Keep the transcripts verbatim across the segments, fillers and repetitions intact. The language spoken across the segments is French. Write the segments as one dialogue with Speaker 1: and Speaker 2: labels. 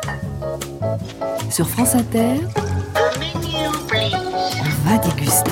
Speaker 1: Sur France Inter, on va déguster.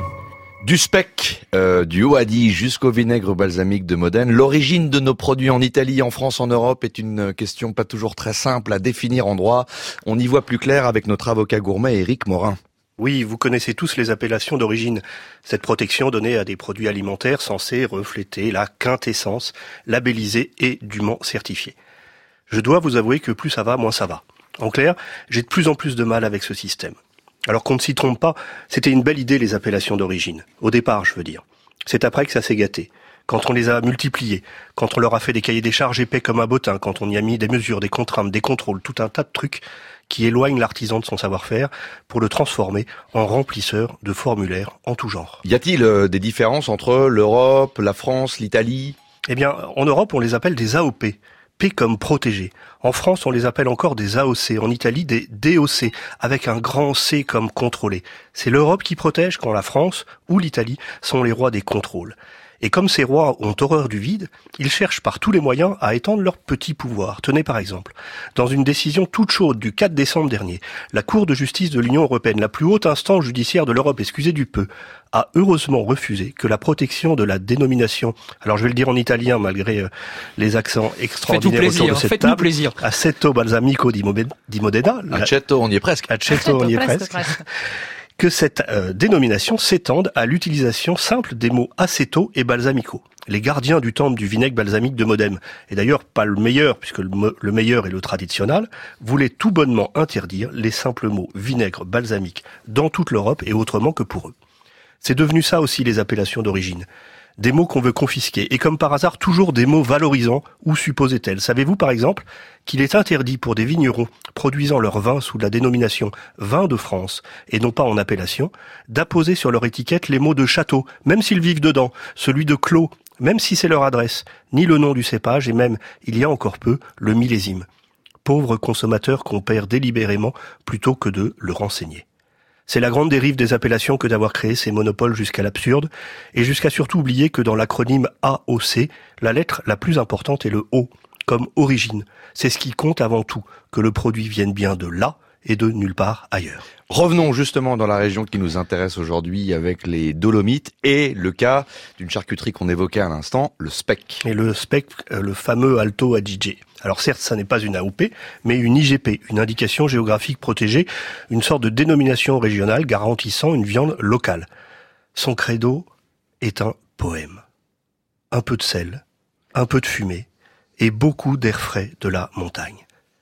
Speaker 2: Du speck, euh, du Haut-Adige jusqu'au vinaigre balsamique de Modène. L'origine de nos produits en Italie, en France, en Europe est une question pas toujours très simple à définir en droit. On y voit plus clair avec notre avocat gourmet Éric Morin.
Speaker 3: Oui, vous connaissez tous les appellations d'origine. Cette protection donnée à des produits alimentaires censés refléter la quintessence, labellisée et dûment certifiée. Je dois vous avouer que plus ça va, moins ça va. En clair, j'ai de plus en plus de mal avec ce système. Alors qu'on ne s'y trompe pas, c'était une belle idée les appellations d'origine. Au départ, je veux dire. C'est après que ça s'est gâté. Quand on les a multipliées, quand on leur a fait des cahiers des charges épais comme un bottin, quand on y a mis des mesures, des contraintes, des contrôles, tout un tas de trucs qui éloignent l'artisan de son savoir-faire pour le transformer en remplisseur de formulaires en tout genre.
Speaker 2: Y a-t-il euh, des différences entre l'Europe, la France, l'Italie ?
Speaker 3: Eh bien, en Europe, on les appelle des A O P. P comme protégé. En France, on les appelle encore des A O C. En Italie, des D O C, avec un grand C comme contrôlé. C'est l'Europe qui protège quand la France ou l'Italie sont les rois des contrôles. Et comme ces rois ont horreur du vide, ils cherchent par tous les moyens à étendre leur petit pouvoir. Tenez par exemple, dans une décision toute chaude du quatre décembre dernier, la Cour de justice de l'Union européenne, la plus haute instance judiciaire de l'Europe, excusez du peu, a heureusement refusé que la protection de la dénomination, alors je vais le dire en italien malgré euh, les accents extraordinaires
Speaker 4: plaisir,
Speaker 3: autour de cette
Speaker 4: faites-nous
Speaker 3: table,
Speaker 4: plaisir.
Speaker 3: Aceto balsamico di Modena,
Speaker 2: Aceto, on y est presque.
Speaker 3: Aceto, on y est
Speaker 5: presque,
Speaker 3: presque.
Speaker 5: presque.
Speaker 3: que cette euh, dénomination s'étende à l'utilisation simple des mots aceto et balsamico, les gardiens du temple du vinaigre balsamique de Modène, et d'ailleurs pas le meilleur, puisque le, me- le meilleur est le traditionnel, voulaient tout bonnement interdire les simples mots vinaigre balsamique dans toute l'Europe et autrement que pour eux. C'est devenu ça aussi les appellations d'origine. Des mots qu'on veut confisquer, et comme par hasard, toujours des mots valorisants ou supposés tels. Savez-vous par exemple qu'il est interdit pour des vignerons produisant leur vin sous la dénomination vin de France, et non pas en appellation, d'apposer sur leur étiquette les mots de château, même s'ils vivent dedans, celui de clos, même si c'est leur adresse, ni le nom du cépage, et même, il y a encore peu, le millésime. Pauvres consommateurs qu'on perd délibérément plutôt que de le renseigner. C'est la grande dérive des appellations que d'avoir créé ces monopoles jusqu'à l'absurde, et jusqu'à surtout oublier que dans l'acronyme A O C, la lettre la plus importante est le O, comme origine. C'est ce qui compte avant tout, que le produit vienne bien de là et de nulle part ailleurs.
Speaker 2: Revenons justement dans la région qui nous intéresse aujourd'hui avec les Dolomites et le cas d'une charcuterie qu'on évoquait à l'instant, le speck.
Speaker 3: Et le speck, le fameux Alto Adige. Alors certes, ça n'est pas une A O P, mais une I G P, une indication géographique protégée, une sorte de dénomination régionale garantissant une viande locale. Son credo est un poème. Un peu de sel, un peu de fumée et beaucoup d'air frais de la montagne.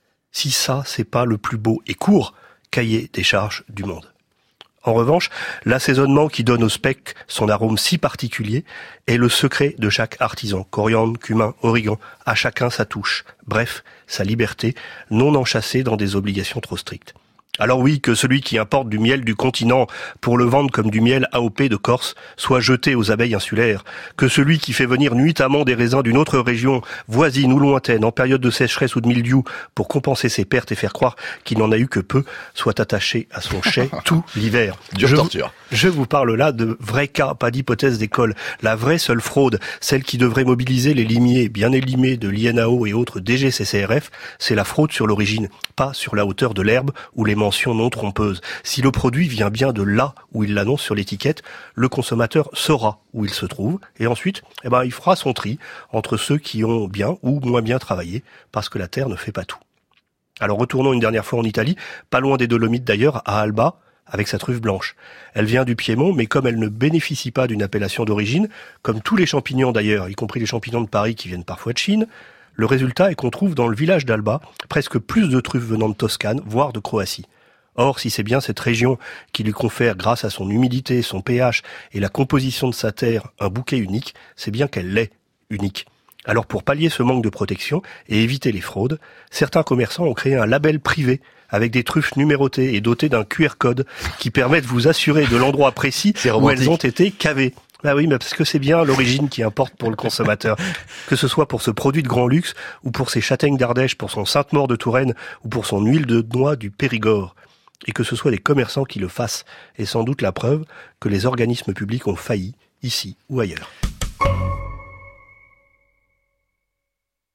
Speaker 3: Si ça, c'est pas le plus beau et court cahier des charges du monde. En revanche, l'assaisonnement qui donne au speck son arôme si particulier est le secret de chaque artisan. Coriandre, cumin, origan, à chacun sa touche. Bref, sa liberté, non enchâssée dans des obligations trop strictes. Alors oui, que celui qui importe du miel du continent pour le vendre comme du miel A O P de Corse soit jeté aux abeilles insulaires, que celui qui fait venir nuitamment des raisins d'une autre région, voisine ou lointaine, en période de sécheresse ou de mildiou, pour compenser ses pertes et faire croire qu'il n'en a eu que peu, soit attaché à son chai tout l'hiver.
Speaker 2: Dure
Speaker 3: je
Speaker 2: torture.
Speaker 3: Vous, je vous parle là de vrais cas, pas d'hypothèse d'école. La vraie seule fraude, celle qui devrait mobiliser les limiers bien élimés de l'I N A O et autres D G C C R F, c'est la fraude sur l'origine, pas sur la hauteur de l'herbe ou les mentions non trompeuses. Si le produit vient bien de là où il l'annonce sur l'étiquette, le consommateur saura où il se trouve et ensuite, eh ben, il fera son tri entre ceux qui ont bien ou moins bien travaillé parce que la terre ne fait pas tout. Alors retournons une dernière fois en Italie, pas loin des Dolomites d'ailleurs, à Alba, avec sa truffe blanche. Elle vient du Piémont, mais comme elle ne bénéficie pas d'une appellation d'origine, comme tous les champignons d'ailleurs, y compris les champignons de Paris qui viennent parfois de Chine, le résultat est qu'on trouve dans le village d'Alba presque plus de truffes venant de Toscane, voire de Croatie. Or, si c'est bien cette région qui lui confère, grâce à son humidité, son pH et la composition de sa terre, un bouquet unique, c'est bien qu'elle l'est unique. Alors pour pallier ce manque de protection et éviter les fraudes, certains commerçants ont créé un label privé avec des truffes numérotées et dotées d'un Q R code qui permet de vous assurer de l'endroit précis où elles ont été cavées. Ah oui, mais parce que c'est bien l'origine qui importe pour le consommateur. Que ce soit pour ce produit de grand luxe, ou pour ses châtaignes d'Ardèche, pour son Sainte-Maure de Touraine, ou pour son huile de noix du Périgord. Et que ce soit les commerçants qui le fassent, est sans doute la preuve que les organismes publics ont failli, ici ou ailleurs.